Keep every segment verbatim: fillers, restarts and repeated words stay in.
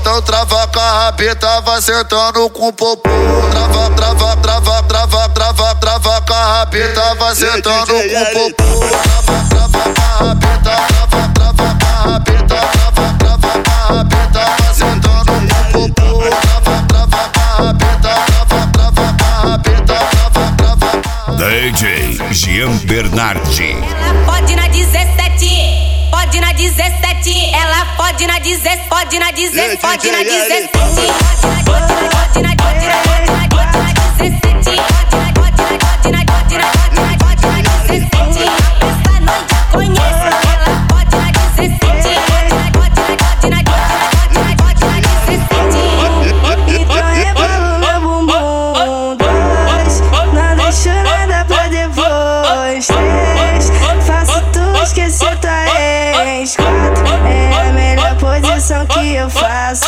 Então trava com a rabeta, vai sentando com o popô. Trava, trava, trava, trava, trava, trava com a rabeta, vai sentando com o popô. Trava, trava com a rabeta, trava, trava com a rabeta, trava, trava com a rabeta, vai sentando com o popô. Trava, trava com a rabeta, trava, trava com a rabeta, trava, trava com a rabeta. D J Jean Bernardi. Ela pode na dezessete, pode na dezessete, ela pode na dezessete, pode na dezessete, pode na dezessete, pode na, pode na, pode na, pode na, pode na, pode na dezessete, pode na, pode na, pode na, pode na, pode na, pode na dezessete. Essa noite eu conheço, ela pode na dezessete, pode na, pode na, pode na, pode na, pode na dezessete. Então rebolo meu bumbum, dois, não deixo nada pra depois, três, faço tu esquecer tua ex, quatro, é a melhor posição que eu faço.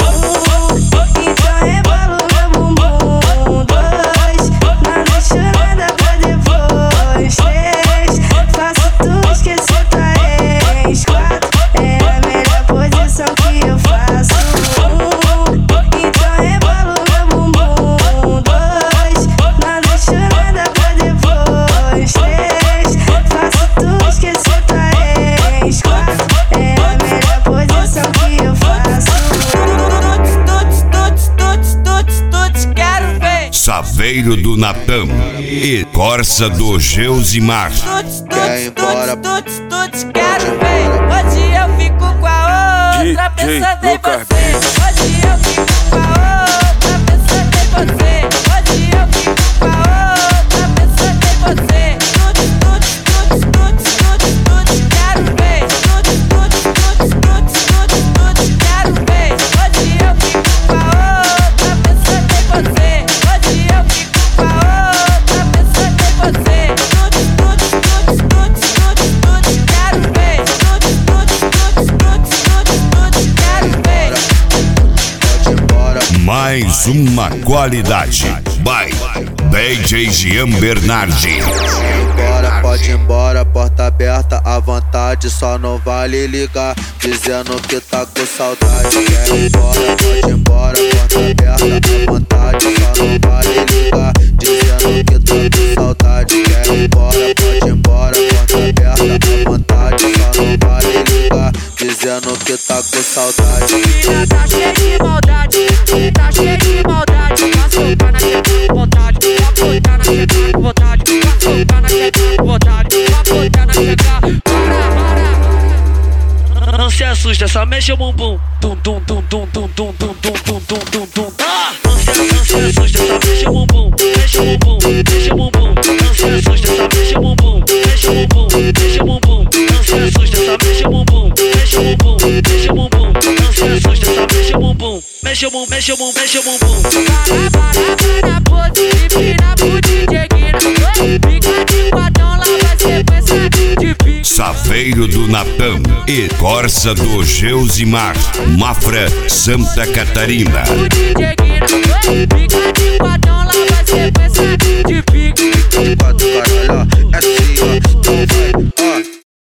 Então rebolo meu bumbum, dois, não deixo nada pra depois, três, faço tu esquecer tua ex, quatro, é a melhor posição que eu faço. Então rebolo meu bumbum, dois, não deixo nada pra depois, três, faço tu esquecer tua ex, quatro, é a melhor posição que eu faço. Saveiro do Natan e Corsa do Geusimar. Quer ir embora? Quero ver. Hoje eu fico com a outra, pensando em você. Hoje eu fico com a outra, pensando em você. Hoje eu fico com a outra, pensando em você. Tuts, tuts, tuts, tuts, tuts, tuts, quero ver. Tuts, tuts, tuts, tuts, tuts, tuts, quero ver. Hoje eu fico com a outra, pensando em você. Hoje eu fico com a outra, pensando em você. Tuts, tuts, tuts, tuts, tuts, tuts, quero ver. Tuts, tuts, tuts, tuts, tuts, tuts, quero ver. Pode ir embora. Mais uma qualidade. By D J Jean Bernardi. Embora, pode ir embora, porta aberta à vontade, só não vale ligar, dizendo que tá com saudade. Quer ir embora, pode ir embora, porta aberta à vontade, só não vale ligar, dizendo que tá com saudade. Quer ir embora, pode ir embora, porta aberta à vontade, só não vale ligar, dizendo que tá com saudade. Menina tá cheia de maldade, tá cheia de maldade. Vai soltar na teta com vontade, vai botar na teta com vontade, vai soltar na teta com vontade, vai botar na teta. Para, para. Não se assusta, só mexe o bumbum. Tum, tum, tum, tum, tum, tum, tum, tum, tum, tum, tum, tum. Não se, não se assusta, só mexe o bumbum, mexe o bumbum, mexe o bumbum. Não se assusta, só mexe o bumbum, mexe o bumbum, mexe o bumbum. Não se assusta, só mexe o bumbum, mexe o bumbum, mexe o bumbum. Não se assusta, só mexe o bumbum, mexe o bumbum, mexe o bumbum, mexe o bumbum. Para, para, para, pose, empina pro D J Guina. Fica de quadrão, lá vai sequência de pique. Saveiro do Natan e Corsa do Geusimar. Mafra, Santa Catarina. O D J Guina. Fica de quadrão, lá vai sequência de pique. De quatro